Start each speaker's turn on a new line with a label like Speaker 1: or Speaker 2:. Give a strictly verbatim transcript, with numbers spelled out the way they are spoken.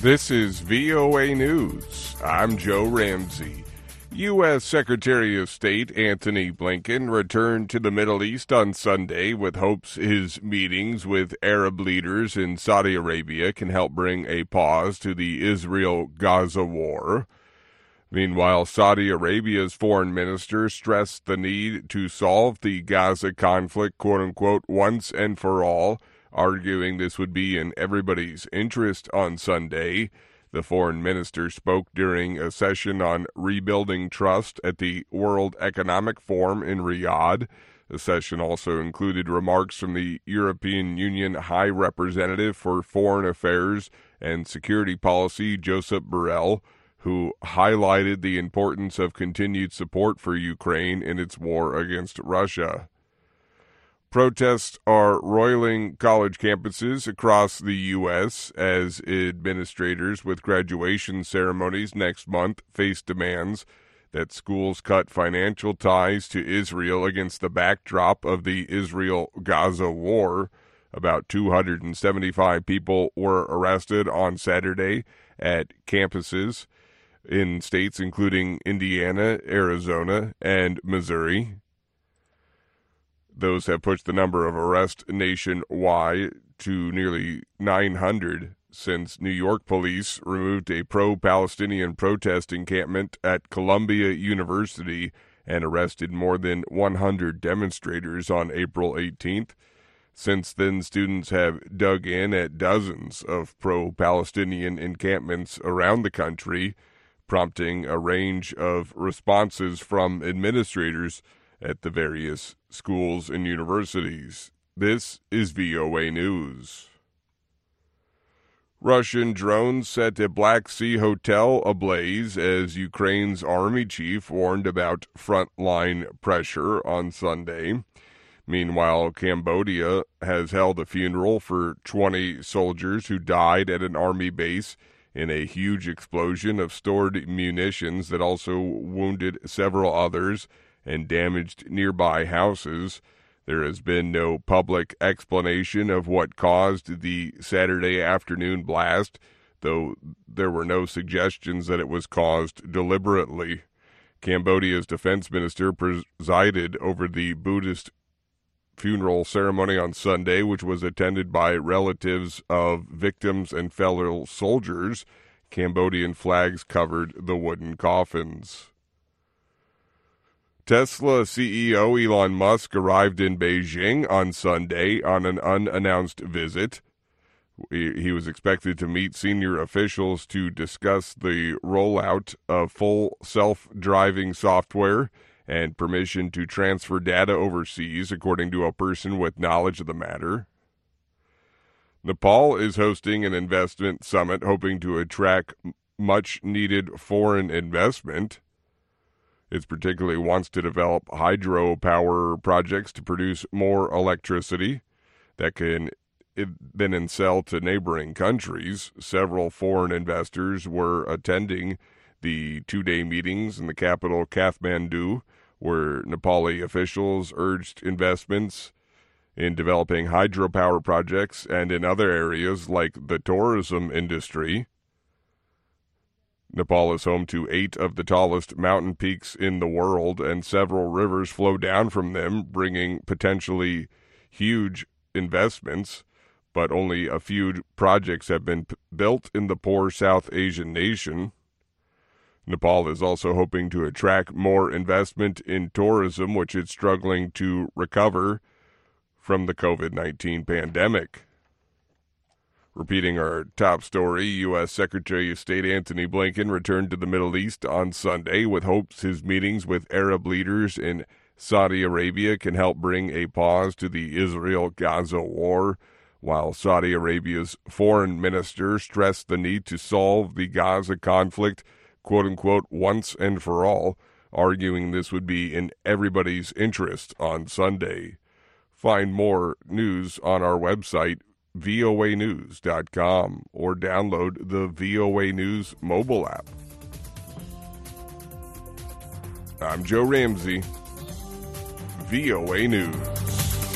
Speaker 1: This is V O A News. I'm Joe Ramsey. U S. Secretary of State Antony Blinken returned to the Middle East on Sunday with hopes his meetings with Arab leaders in Saudi Arabia can help bring a pause to the Israel-Gaza war. Meanwhile, Saudi Arabia's foreign minister stressed the need to solve the Gaza conflict, quote-unquote, once and for all, arguing this would be in everybody's interest on Sunday. The foreign minister spoke during a session on rebuilding trust at the World Economic Forum in Riyadh. The session also included remarks from the European Union High Representative for Foreign Affairs and Security Policy, Josep Borrell, who highlighted the importance of continued support for Ukraine in its war against Russia. Protests are roiling college campuses across the U S as administrators with graduation ceremonies next month face demands that schools cut financial ties to Israel against the backdrop of the Israel-Gaza war. About two hundred seventy-five people were arrested on Saturday at campuses in states including Indiana, Arizona, and Missouri. Those have pushed the number of arrests nationwide to nearly nine hundred since New York police removed a pro-Palestinian protest encampment at Columbia University and arrested more than one hundred demonstrators on April eighteenth. Since then, students have dug in at dozens of pro-Palestinian encampments around the country, prompting a range of responses from administrators at the various schools and universities. This is V O A News. Russian drones set a Black Sea hotel ablaze as Ukraine's army chief warned about frontline pressure on Sunday. Meanwhile, Cambodia has held a funeral for twenty soldiers who died at an army base in a huge explosion of stored munitions that also wounded several others and damaged nearby houses. There has been no public explanation of what caused the Saturday afternoon blast, though there were no suggestions that it was caused deliberately. Cambodia's defense minister presided over the Buddhist funeral ceremony on Sunday, which was attended by relatives of victims and fellow soldiers. Cambodian flags covered the wooden coffins. Tesla C E O Elon Musk arrived in Beijing on Sunday on an unannounced visit. He was expected to meet senior officials to discuss the rollout of full self-driving software and permission to transfer data overseas, according to a person with knowledge of the matter. Nepal is hosting an investment summit hoping to attract much-needed foreign investment. It particularly wants to develop hydropower projects to produce more electricity that can then sell to neighboring countries. Several foreign investors were attending the two-day meetings in the capital Kathmandu, where Nepali officials urged investments in developing hydropower projects and in other areas like the tourism industry. Nepal is home to eight of the tallest mountain peaks in the world, and several rivers flow down from them, bringing potentially huge investments, but only a few projects have been p- built in the poor South Asian nation. Nepal is also hoping to attract more investment in tourism, which is struggling to recover from the covid nineteen pandemic. Repeating our top story, U S. Secretary of State Antony Blinken returned to the Middle East on Sunday with hopes his meetings with Arab leaders in Saudi Arabia can help bring a pause to the Israel-Gaza war, while Saudi Arabia's foreign minister stressed the need to solve the Gaza conflict, quote-unquote, once and for all, arguing this would be in everybody's interest on Sunday. Find more news on our website, V O A news dot com, or download the V O A News mobile app. I'm Joe Ramsey, V O A News.